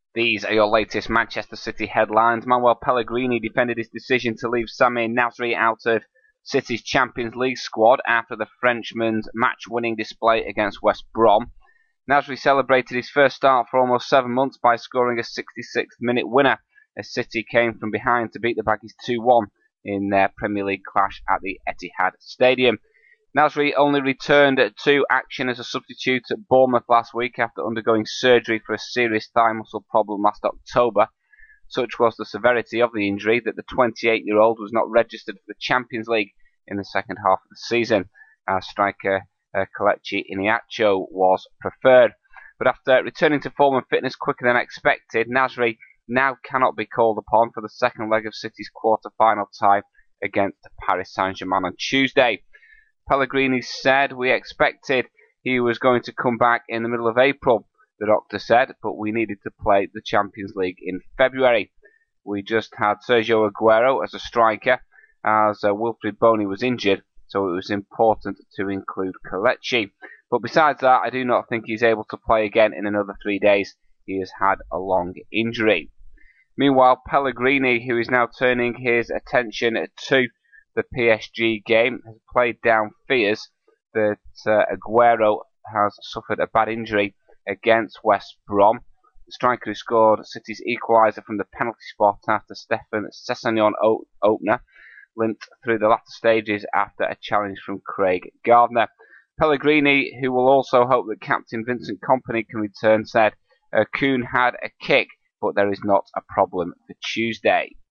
These are your latest Manchester City headlines. Manuel Pellegrini defended his decision to leave Samir Nasri out of City's Champions League squad after the Frenchman's match-winning display against West Brom. Nasri celebrated his first start for almost 7 months by scoring a 66th-minute winner as City came from behind to beat the Baggies 2-1 in their Premier League clash at the Etihad Stadium. Nasri only returned to action as a substitute at Bournemouth last week after undergoing surgery for a serious thigh muscle problem last October. Such was the severity of the injury that the 28-year-old was not registered for the Champions League in the second half of the season, as striker Kelechi Iheanacho was preferred. But after returning to form and fitness quicker than expected, Nasri now cannot be called upon for the second leg of City's quarter-final tie against Paris Saint-Germain on Tuesday. Pellegrini said, "We expected he was going to come back in the middle of April," the doctor said, "but we needed to play the Champions League in February. We just had Sergio Aguero as a striker, as Wilfried Bony was injured, so it was important to include Kelechi. But besides that, I do not think he's able to play again in another 3 days. He has had a long injury." Meanwhile, Pellegrini, who is now turning his attention to the PSG game, has played down fears that Aguero has suffered a bad injury against West Brom. The striker who scored City's equaliser from the penalty spot after Stefan Sessegnon opener limped through the latter stages after a challenge from Craig Gardner. Pellegrini, who will also hope that captain Vincent Kompany can return, said, "Kuhn had a kick, but there is not a problem for Tuesday."